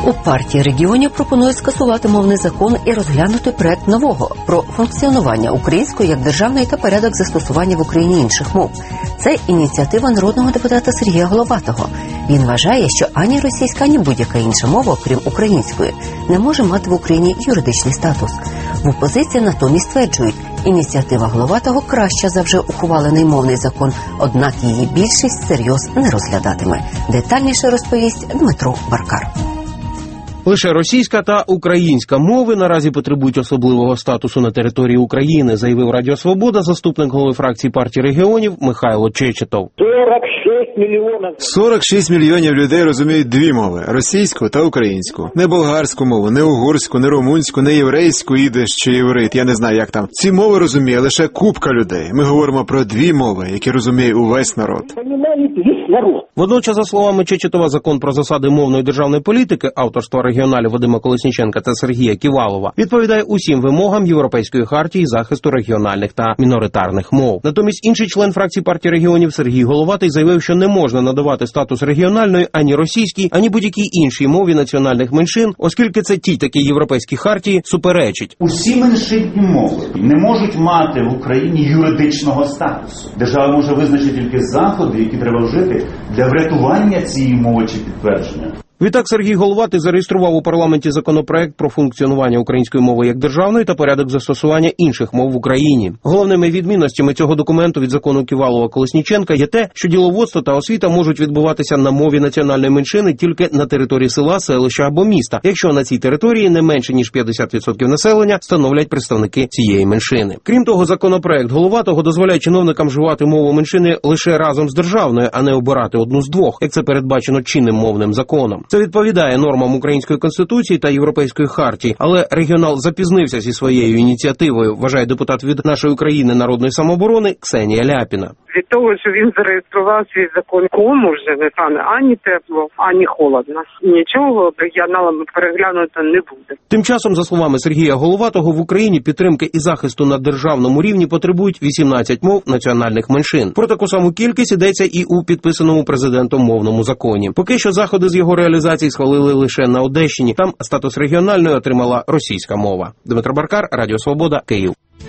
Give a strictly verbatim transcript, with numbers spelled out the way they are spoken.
У партії регіонів пропонують скасувати мовний закон і розглянути проект нового про функціонування української як державної та порядок застосування в Україні інших мов. Це ініціатива народного депутата Сергія Головатого. Він вважає, що ані російська, ані будь-яка інша мова, окрім української, не може мати в Україні юридичний статус. В опозиції натомість стверджують, ініціатива Головатого краща за вже ухвалений мовний закон, однак її більшість всерйоз не розглядатиме. Детальніше розповість Дмитро Баркар. Лише російська та українська мови наразі потребують особливого статусу на території України, заявив Радіо Свобода заступник голови фракції партії регіонів Михайло Чечетов. сорок шість мільйонів. сорок шість мільйонів людей розуміють дві мови – російську та українську. Не болгарську мову, не угорську, не румунську, не єврейську, ідиш чи єврит, я не знаю як там. Ці мови розуміє лише купка людей. Ми говоримо про дві мови, які розуміє увесь народ. Водночас, за словами Чечетова, закон про засади мовної державної політики авторства регіоналів Вадима Колесніченка та Сергія Ківалова відповідає усім вимогам Європейської хартії захисту регіональних та міноритарних мов. Натомість інший член фракції партії регіонів Сергій Головатий заявив, що не можна надавати статус регіональної ані російській, ані будь-якій іншій мові національних меншин, оскільки це ті такі європейські хартії суперечить. Усі меншинні мови не можуть мати в Україні юридичного статусу. Держава може визначити тільки заходи, які треба вжити для врятування цієї мови чи підтвердження. Відтак Сергій Головатий зареєстрував у парламенті законопроект про функціонування української мови як державної та порядок застосування інших мов в Україні. Головними відмінностями цього документу від закону Ківалова-Колесніченка є те, що діловодство та освіта можуть відбуватися на мові національної меншини тільки на території села, селища або міста, якщо на цій території не менше ніж п'ятдесят відсотків населення становлять представники цієї меншини. Крім того, законопроект Головатого дозволяє чиновникам вживати мову меншини лише разом з державною, а не обирати одну з двох, як це передбачено чинним мовним законом. Це відповідає нормам Української Конституції та Європейської хартії, але регіонал запізнився зі своєю ініціативою, вважає депутат від «Нашої України» народної самооборони Ксенія Ляпіна. Від того, що він зареєстрував свій закон, кому вже не стане ані тепло, ані холодно. Нічого регіоналам переглянути не буде. Тим часом, за словами Сергія Головатого, в Україні підтримки і захисту на державному рівні потребують вісімнадцять мов національних меншин. Про таку саму кількість йдеться і у підписаному президентом мовному законі. Поки що заходи з його реалізації схвалили лише на Одещині. Там статус регіональної отримала російська мова. Дмитро Баркар, Радіо Свобода, Київ.